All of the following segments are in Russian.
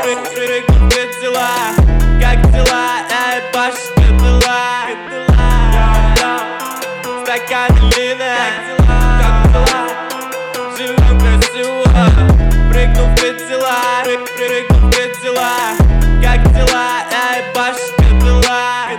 Прыгнув в дела, как дела, эй, Паша, как дела? Стакан лина, как дела? Живем красиво. Прыгнув в дела, прыгнув в дела, как дела, эй, Паша, как дела?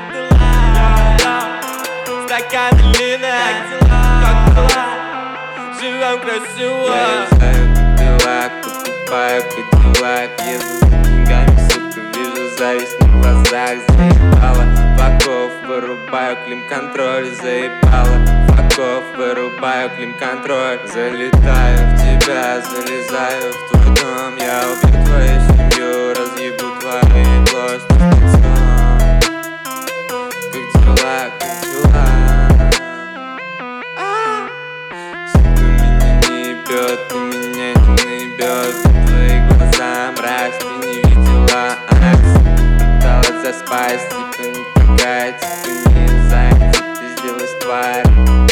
Стакан лина, как дела? Живем красиво. Я знаю, как дела, покупаю Кадиллак, еду за деньгами, сука, вижу зависть на глазах. Заебала, факов, вырубаю клим-контроль, заебала, факов, вырубаю клим-контроль. Залетаю в тебя, залезаю в твой дом, я убью твою семью, разъебу твои злости лицом. Как дела, как дела? Сука, меня не ебет, ты меня не наебет. Твои глаза мразь, ты не видела, пыталась заспать, типа не такая, типа не зайка, пиздилась тварь.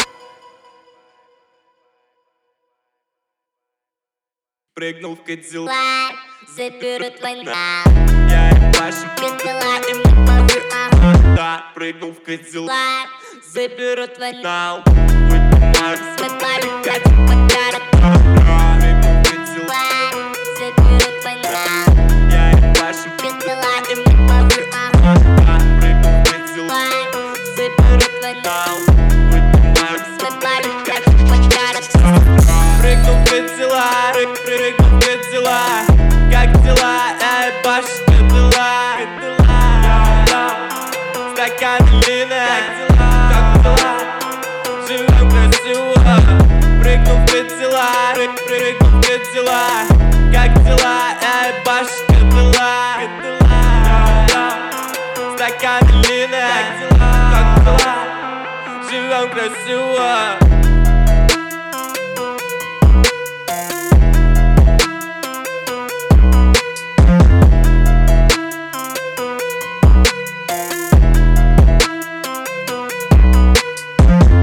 Прыгнул в Кадиллак, Заберу твой нал. я и Паша, Кадиллак, и мы повернем. да, прыгнул в Кадиллак, Заберу твой нал. выпиваем с Мы полетим Катя. по городам. Прыгнул в Кадиллак, Заберу твой нал. я и Паша, Кадиллак, и мы повернем. да, прыгнул в Кадиллак, Заберу твой нал. выпиваем с Мы полетим по городам. Прыгнул в Кадиллак, прыгнул в Кадиллак, как дела, эй, Паша, как дела? Стакан лина, как дела? Живем красиво. Прыгнул в Кадиллак, прыгнул в Кадиллак, как дела, эй, Паша, как дела? Стакан лина, как дела? Живем красиво.